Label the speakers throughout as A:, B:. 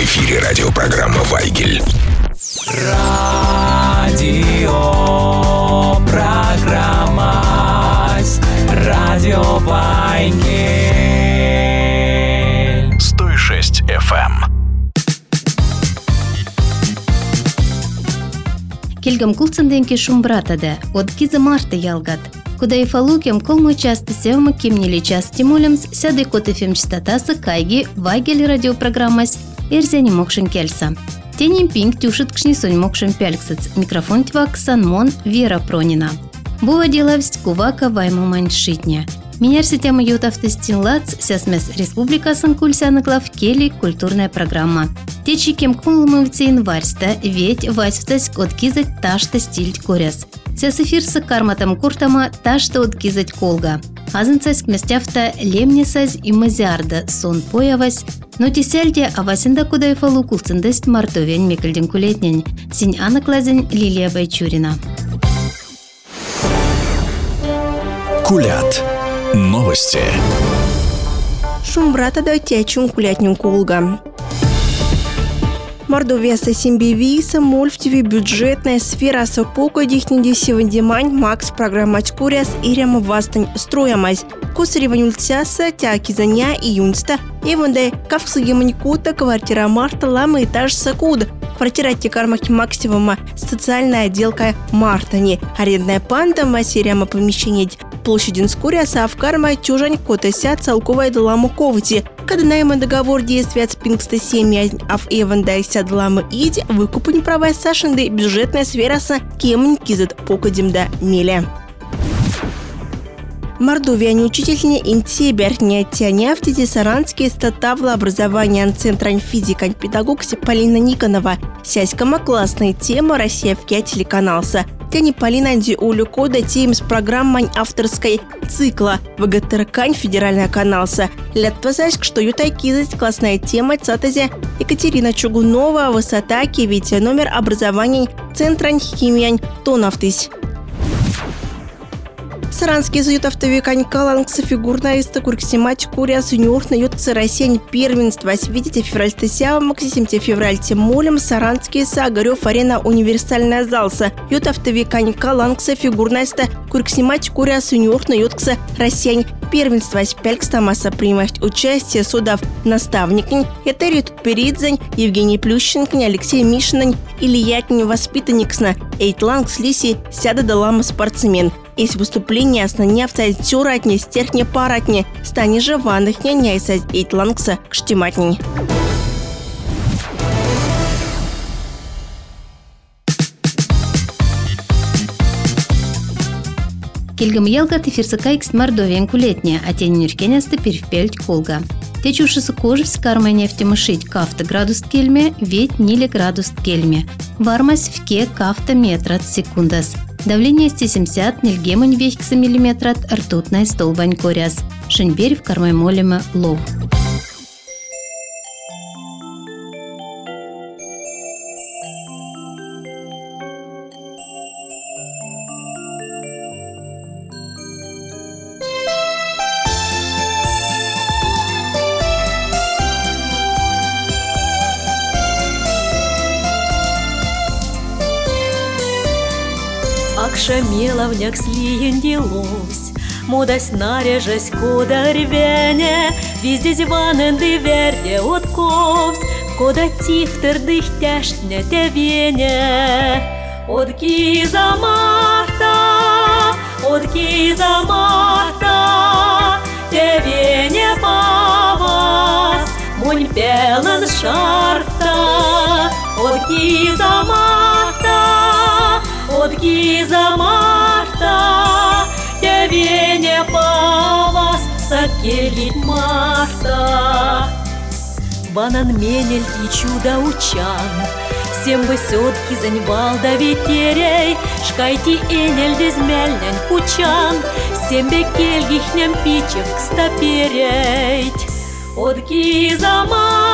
A: эфире радиопрограмма «Вайгель».
B: Радиопрограмма «Радио Вайгель».
A: 106 FM.
C: Келгам кулцанденки шумбратаде, от киза марта ялгат. Куда и фалукем колму часто севма кимнили час стимулемс, сяды котефем частотаса кайги Вайгель радиопрограммас, эрзяни мокшен кельса. Тенем пинг тюшит кшнисонь мокшен пяльксац, микрофон твак санмон Вера Пронина. Бува делавсть кувака вайму маньшитня. Минерси тема ютавтестин лац, сясмес республика санкулься наклав кели культурная программа. Течи кем кумлымывцы январьста, ведь васьвцась откизать ташта стильт коряс. Сяс эфирса карматам куртама ташта откизать колга. Азынцась кместявта лемнесась и мазярда сон появась, но тесельде авасинда куда и фалу кулцендест мартовень мекельден кулетнень, синь анаклазень Лилия Байчурина.
A: Кулят. Новости.
D: Шумбрата да течун кулятнюн кулга. Мордовеса симбивиса мульфтиви бюджетная сфера сопока дихнеди севандимань макс программач куряс ирема вастань строямась. Косареванюльцяса тяки заня июньста иванде кавксагеманикута квартира марта лама этаж сакуд. Квартира текармахи максимума социальная отделка Мартани. Арендная панда масиряма помещение площадин скуряса авкарма чужань котася целковая даламу ковати. Когда найма договор действия от пингста семья ав эвандайся даламу иди выкупу неправая сашенды бюджетная сфера с кем кизет покадим да меля. Мордовия неучительня интеберня тяняфтити саранские статавла образования центра физика педагогси Полина Никонова. Сяськама классная тема Россия в телеканалса. Тяни Полина ди улюкода тем с программой авторской цикла ВГТРКань федеральная каналса. Лятвазайск, что ютай кизать классная тема цатази Екатерина Чугунова высота кивитя номер образования центра химиянь тонафтись. Саранский зают автовикань калангса фигурная истокурксимать куряс юньорна ютцы Россия первенство. Видите февраль тесява максим февраль тем молем Саранский сагарев арена универсальная залса. Ют автовикань калангса фигурная истокурксимать куряс юньорна ютцы Россия первенство. Пялькста масса принимать участие судов наставникнь Этери Тутперидзань, Евгений Плющенкин, Алексей Мишинань, Ильятнин воспитанниксна Эйтлангс Лиси сяда далама спортсмен. Из выступления основня в цайцюратне, стерхне паратне, стане же ванных няня и эйтлангса кштиматни.
C: Кельгам ялгат эфирсакайкс Мордовиен кулетня, а тень нюркеняста перевпельть колга. Течушиса кожевс карма нефтемышить кафта градус кельме, ведь ниле градус кельме. Вармась в ке кафта метрат секундас. Давление 170 нильгемань вехкса миллиметрат ртутная столбань коряс. Шеньберь в кармай молема лов.
E: Акшамеловняк слиенделось, мудась нарежась кода рвене, везде зіваненди верде отковс, кода тихтер дихтяштня тевене. От киза Марта, тевене павас, мунь пелен шарфта. От киза Марта, тевене павас, сакельгит Марта. Банан менель и чудо учан, всем высотки заньбал да ветерей, шкайти энель дезмельнянь кучан, всем бекельгихням пичев к стапереть. От киза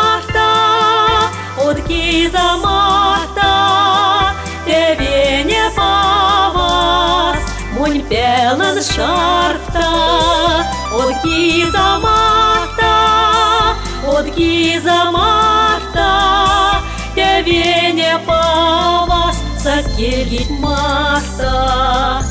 E: Марта, тевене павас, мунь пелен шарфта. От киза Марта, сакельгить марта.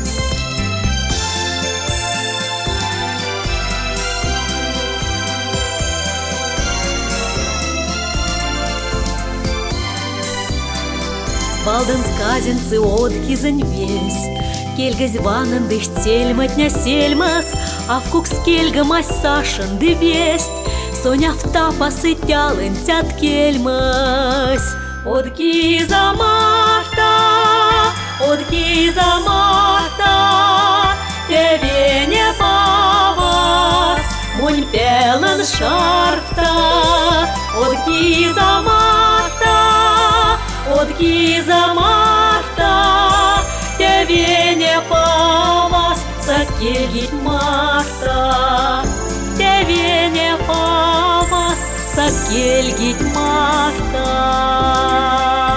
E: Балден сказенцы откизень весь, кельгась ванен дых тельматня сельмас, а в кукс кельгамась сашен ды весть, соня в тапасы тялен тят кельмась. Откиза марта, тебе не павас, монь пелен шарфта. Откиза марта, тебе не павас, сакельгить марта. Тебе не павас, сакельгить марта.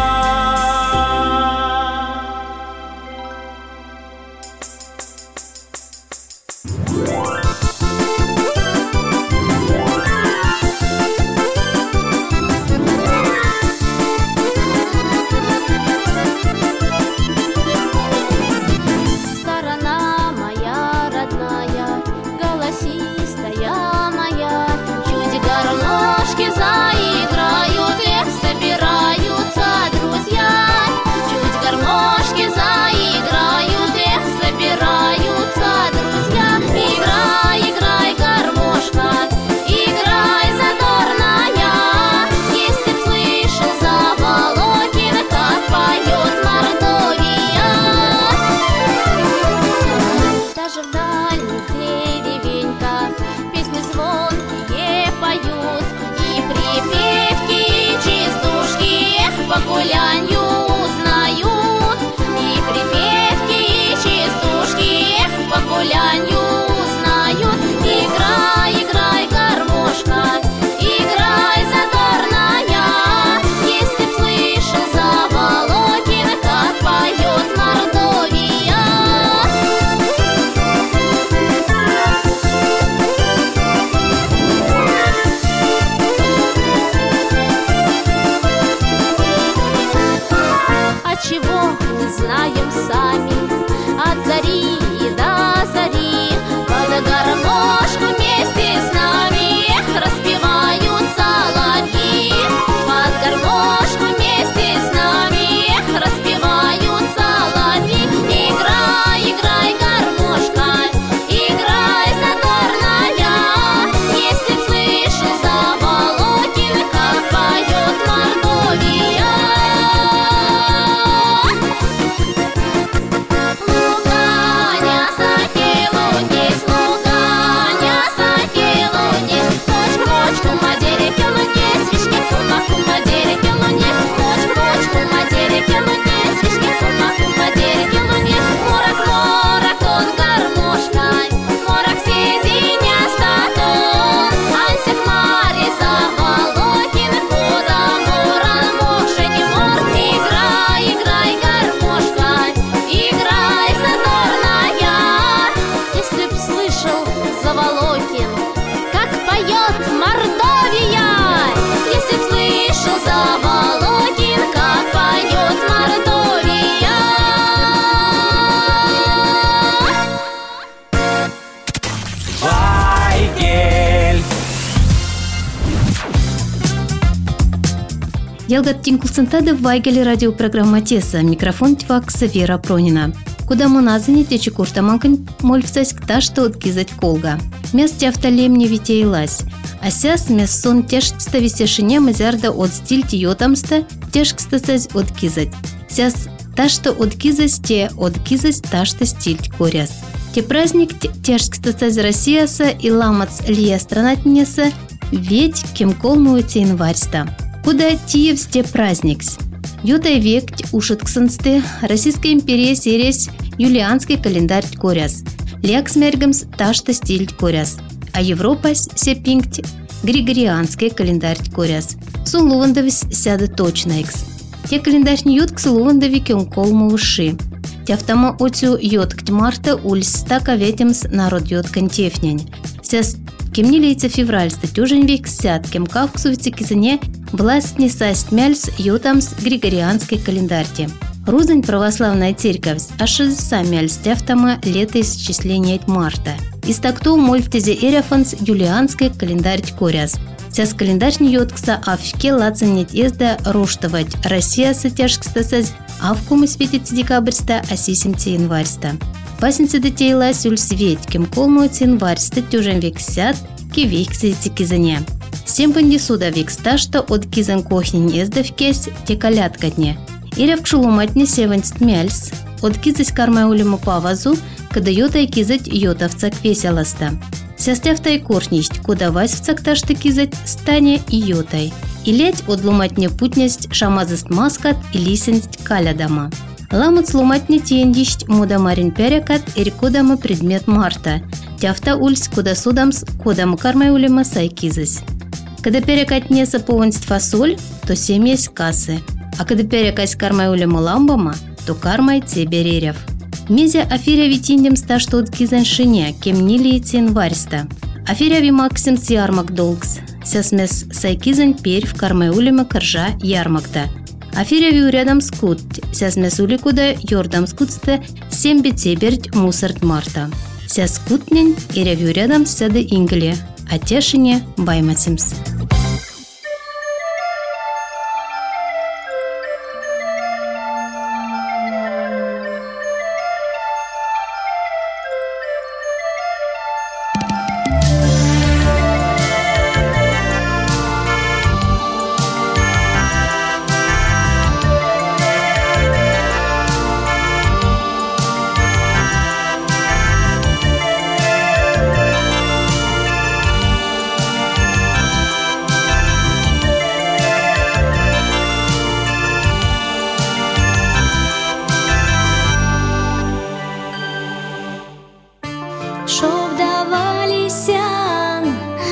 F: Заиграют, эх, собираются друзья. Чуть гармошки заиграют, эх, собираются друзья. Играй, играй, гармошка, играй, задорная. Если б слышал Заволокин, как поет Мордовия. Даже в дальних деревеньках песни звонкие поют. Припевки и частушки, эх, по гулянью узнают. И припевки и частушки, эх, по гулянью узнают. Играй, играй, гармошка, играй, задорная. Если б слышал Заволокин, как поет Мордовия. Чего не знаем сами, от зари и до зари. Под гармошку вместе с нами, эх, распевают соловьи. Под гармошку вместе с нами, эх, распевают соловьи. Играй, играй, гармошка, играй, задорная. Если б слышал Заволокин, как поет Мордовия. Заволокин, как поет Мордовия. Если б слышал Заволокин, как поет Мордовия.
B: Вайгель.
C: Ялгат Тинкулсентада в Вайгеле радиопрограмма Теса. Микрофон Твакса Вера Пронина. Куда моназани течи куртаманкань мольфсась кта что откизать колга. Месте автолемне витейлась. А сяс мест сон тешкста висешине мазярда от стиль тиотамста тешкста сась откизать. Сяс та что откизать те откизать та что стиль коряс. Те праздник тешкста сась Россияса и ламац лия странатнеса ведь кем колмуется январьста. Куда тиевс те праздникс. Ютай век ушитксенсте Российская империя серес юлианский календарь коряс. Лекс-мергамс ташта стиль коряс. А Европа сепинкт григорианский календарь коряс. Сун лувандовис сяда точно икс. Те календарь не юткс лувандови кем колму уши. Тяфтама отцю йоткт марта ульста каветемс народ йоткан тефнянь. Сяс кем не лейца февраль статюжен век сяд кем кавксувицы кизане власть не састь мяльс йотамс григорианский календарьте. Рузань православная церковь аж сами альстявтама летоисчисления марта. Из такту мольфтезе эряфанс юлианский календарь коряз. Сяс календарь не йоткса, а вке лацанет езда руштовать. Россия сытяжкстасась, а в кому светит декабрьста, а сисимте январьста. Пасенцы детейла сюль свет, кем колмуется январьста тюжем век сят, ки век сидите кизане. Всем пандисуда век сташта от кизан кохнин езда в кесь, те калятка дне. Иря в кшулуматне севанст мяльс, от кизась карма улему павазу, когда йота кизать йотовцак веселоста. Сястявта и коршнищ, куда вась в цакташты кизать стане и йотай. И лять одлуматне путнясть шамазыст маскат и лисенсть калядама. Ламут слуматне тиендищ муда марин перекат и рекодама предмет марта. Тяфта ульс куда судамс, кодам карма улема сай кизась. Когда перекатне сапованст фасоль, то семьясь кассы. А когда перекась карма улема ламбама, то кармай цеберерев. Мезя афиря витиндем ста что от кизаншине, кем не лейте январьста. Афиря ви максим с ярмак долгс. Сясмес сайкизан перь в карме улема коржа ярмакта. Афиря ви рядом скут. Сясмес уликуда йордам скутсте сембе цеберть мусорт марта. Ся скутнень и рявю рядом сяде ингле. А тешине баймасимс.
F: Шов давалися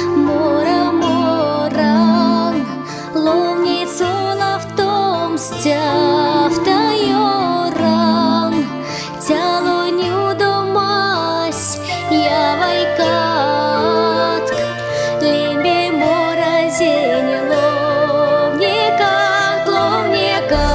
F: мора-моран, ловницу лавтом стяфта йоран, тяло ню домась я вайкатк, лембе мора зень ловника, ловника.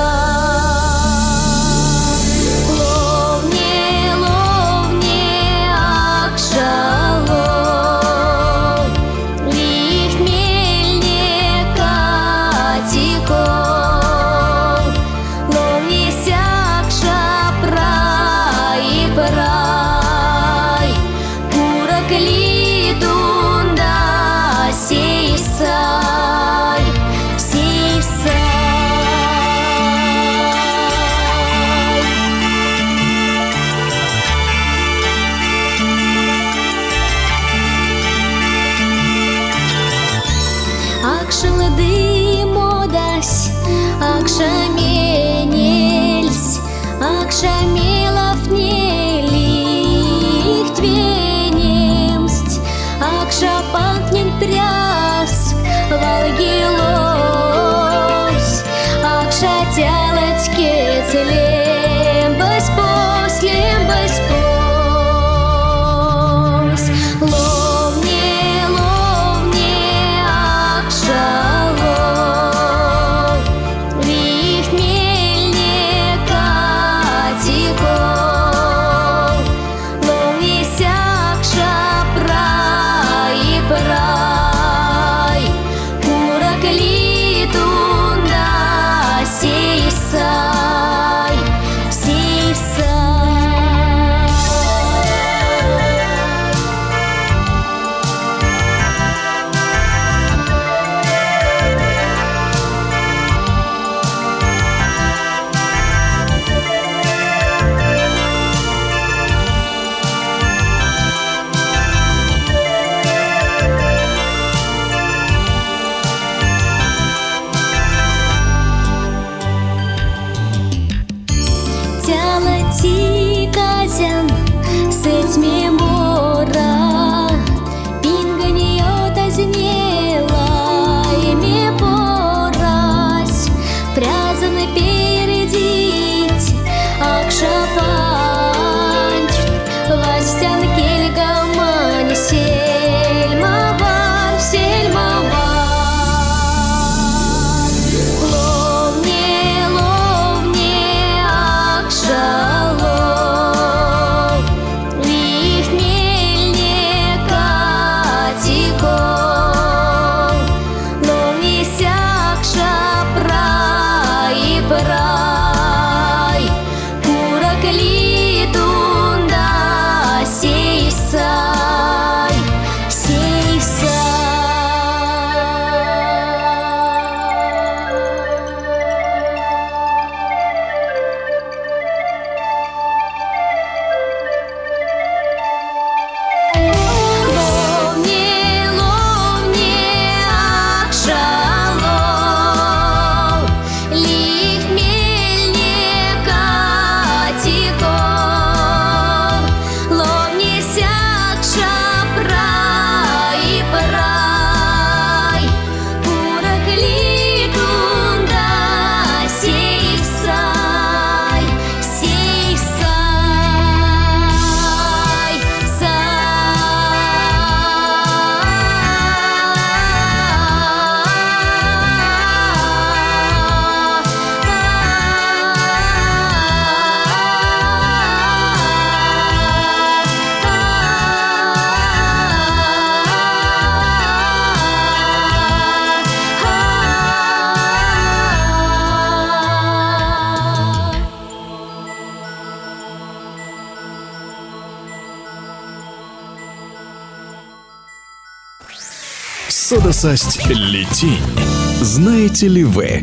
F: Акшылды модась, акшаменельс, акшамелов нелих твенемсть, акшапантнен пряс валгилос, акшатялать кецелем баспос, лем баспос. Вих мельника тико.
A: Содосасть летинь. Знаете ли вы?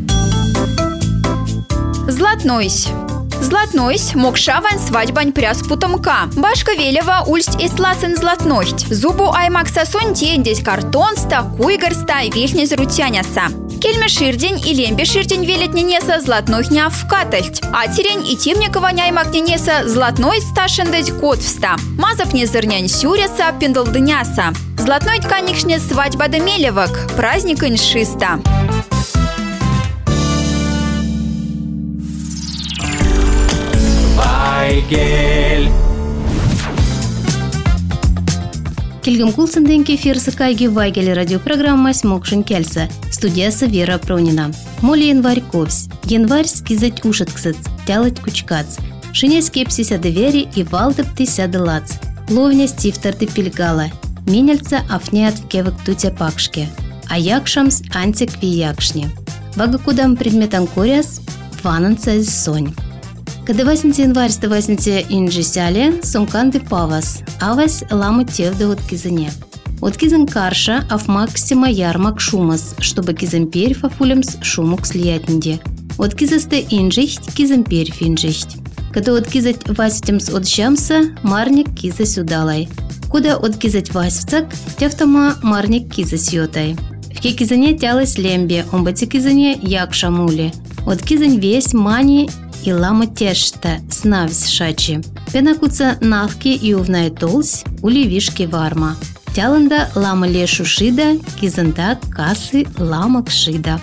G: Златнойсь. Златнойсь, мокшавань свадьбань пряс путомка. Башка велева ульсть и слацен златнойсть. Зубу аймак сосонь тендесь картонста, куйгарста и вихнез рутяняса. Кельме ширдень и лембе ширдень велет ненеса златнойхня вкатальть. А терень и темникова няймак ненеса златной сташендесь котвста. Мазов не зырнянь сюряса, пендалдыняса. Златной тканихшне свадьба да мелевок, праздник иншиста.
B: Вайгель.
C: Келгем кулсынденки эфирсы кайги Вайгель радиопрограмма «Смокшин кельса». Студиясы Вера Пронина. Моли январь ковсь. Январь скизать ушатксыц, тялать кучкац. Шиня скепсися девери и валдыпты сяды лац. Ловня стифтарды пильгала. Минельца афнеят в кевок тутя пакшке. А якшамс антик ви якшни. Вага кудам предметан коряс, вананца из сонь. Когда 8 январь 180 инжисяле, сумканды павас, авась ламы тевды от кизане. От кизан карша, аф максима ярмак шумас, чтобы кизан перьф афулемс шумук слиятнде. От кизасте инжихть, кизан перьф инжихть. Когда от кизать васитемс от щамса, марник киза сюдалай. Куда от кизать васивцак, тевтама марник киза сьотай. В кизане тялась лембе, омбати кизане якша мули. От кизань весь мани и лама тешта, снавсь шачи. Пенакуца навки и увнай толсь, ули вишки варма. Тяланда лама лешу шида, кизанда касы лама кшида.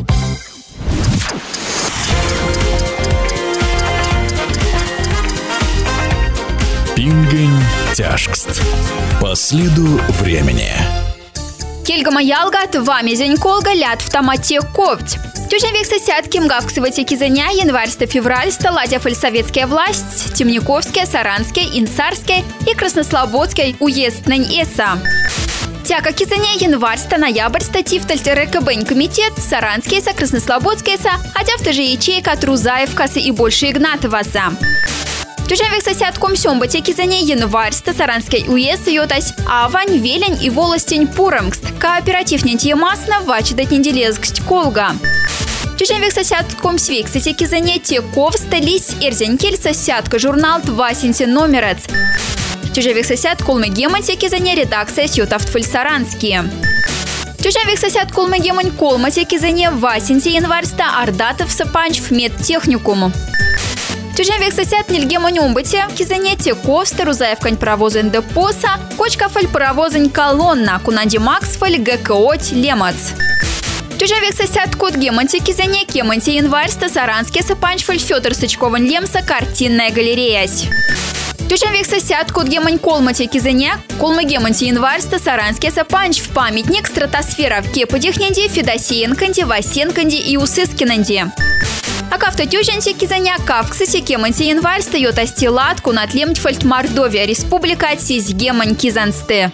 A: Пингень тяжкст. По следу времени.
G: Кельгама ялгат, вами зень колга лят в томате ковть. Тюжен век сосядким гавксывайте кизаня январь-февраль сталадя фальсоветская власть, Темниковская, Саранская, Инсарская и Краснослободская уезднень эса. Тяка кизаня январь-ноябрь статив РКБ комитет, Саранская, Краснослободская, а тявта же ячейка Трузаевкасы и больше Игнатоваса. Тюжен век сосядком сёмбате кизаня январь-ста Саранской уезд йотась, авань, велень и волостень пурамкст, кооператив нентье масно вачидать неделезгсть колга. Тюжен век сосядком свексасе кизаня теков столись эрзенькель сосядка журнал 20 номерец. Тюжен век сосяд колмы гемонте кизаня редакция сьотавт фальсаранские. Тюжен век сосяд колмы гемонь колмате кизаня 8 январь-ста ардатов сапанч в медтехникум. Тюжен век сосяд нильгемонь умбате кизаня теков старузаевкань паровозен депоса, кочкафаль паровозень колонна, кунанди максфаль ГКОТь лемац. Тюжен век сосяд кот гемонте кизаня кемонте январь-ста Саранский сапанчфаль Федор Сычкован лемса картинная галереясь. Тюжен век сосяд кот гемонь колмате кизаня колмы гемонте январь-ста Саранский сапанч в памятник стратосфера в кеподихненде, Федосеенканде, Васенканде и Усыскинанде. А кафта тюженте кизаня кавксасе кемонте январь стает астилат кунатлемтфальт Мордовия республика сись гемонь кизансте.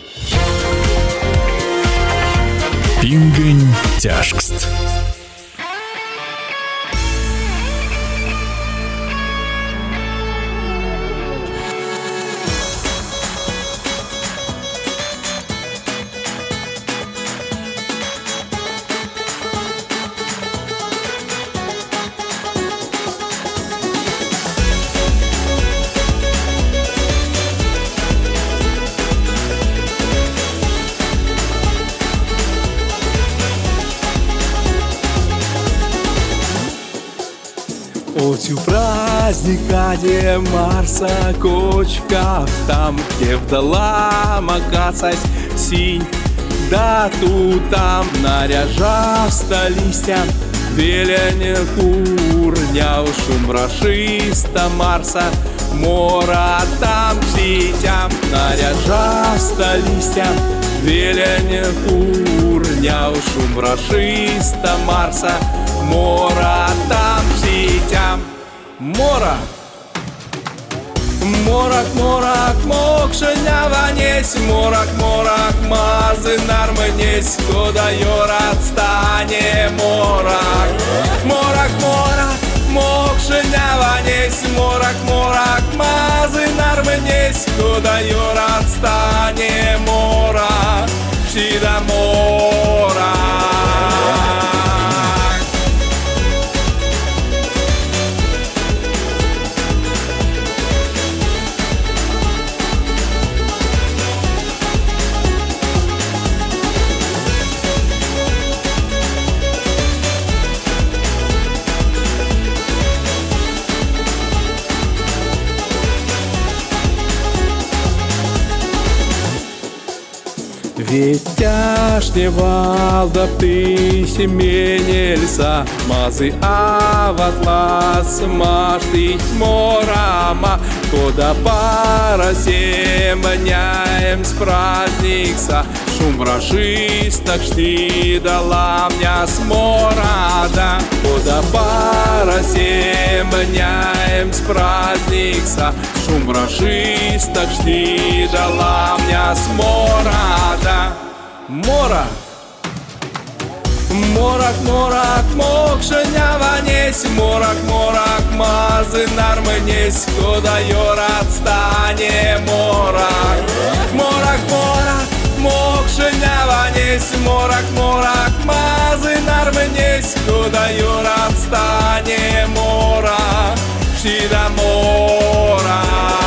A: Пингень тяжкст.
H: Отю праздника, где Марса кочкав, там, где вдала макацась синь, да тут там наряжавста листьям, велень курнял шум рашиста Марса, мора там птитям, наряжавста листьям, велень курнял шум рашиста Марса, мора там птитям. Мора! Морак, морак, мокшеня ванесь, морак, морак, мазы нарманесь, куда йорат стане морак. Морак, морак, мокшеняванесь, морак, мазы нармнесь, куда юрат стане мора, шида мора. Ведь тяжне валда ты семенельса, мазы аватлас маштыть морама, куда пара семеняем с праздникса, шум рашисток шти дала мне сморада, куда пара семеняем с праздникса, шум рашисток шти дала мне сморада. Мора, морак, мокшеняванесь, морак, мазы нармнесь, куда юрат стане морак, мокшеняванесь, морак, мазы нармнесь, куда юрат стане морак, шида мора.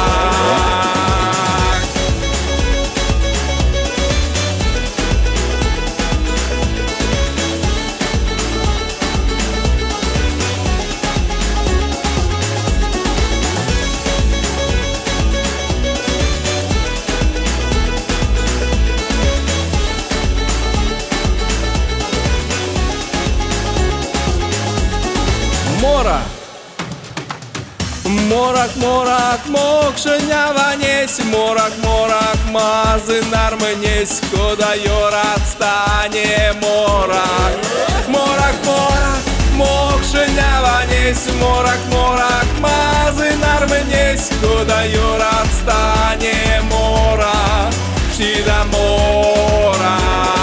H: Морак, мокшеняванесь, морак, мазы нармнесь, куда юрат стане морак, мокшеняванесь, морак, мазы нармнесь, куда юрат стане морак, шида мора.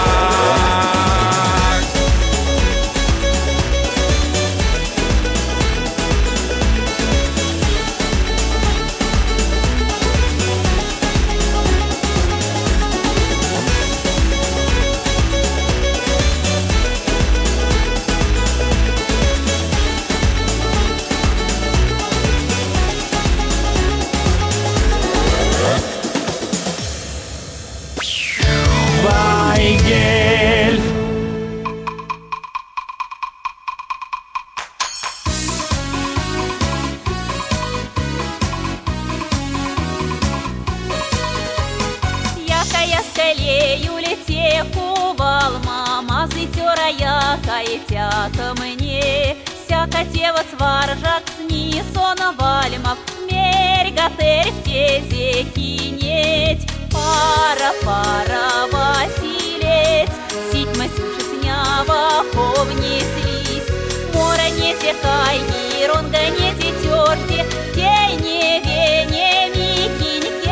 E: Ко мне всяка тева сваржак сни сона вальмав мерь гатер в тезе кинеть пара василец сить масюши снява повнеслись мора не зекай гиронга не зетерти дей не вене микинькет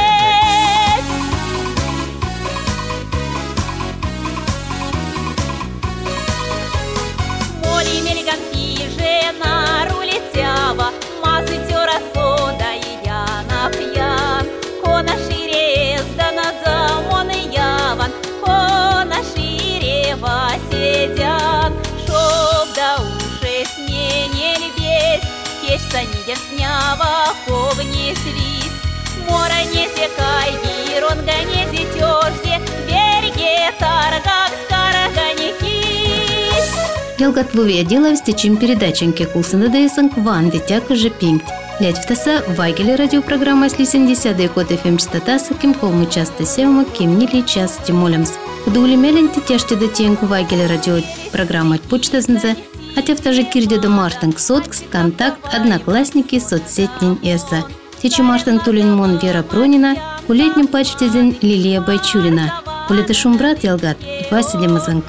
E: моли мельган пиже на рулетява мазы тера сода и яна пьян кона шире сдана замон и яван кона шире васедян шоб да уши сне не львесь кеш санидер снява повнеслись мора не зекай гиронга не зетерте береге таргак скарага не кись.
C: Ялгат Лувия делавсти, чем передаченьки кулсында дейсанг ван детяк уже пинкт. Лять в таса вагели радиопрограмма с 80 код FM частотасы кем холму часто севма кем нили час тимолемс. Кудули меленти тяжте детеньку вагели радиопрограмма почта знзе, хотя в таже кирде до Мартинг соткст, контакт, одноклассники, соцсетнин эса. Течи Мартин Тулин Мон Вера Пронина, у летнем пачтезен Лилия Байчулина. Улеты Шумбрат Ялгат, Вася Демазанг.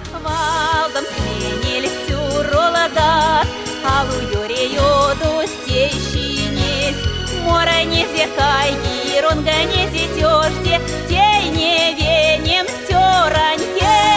E: Мора не зекай, гиронга не зетёште, тей не венем стеранье.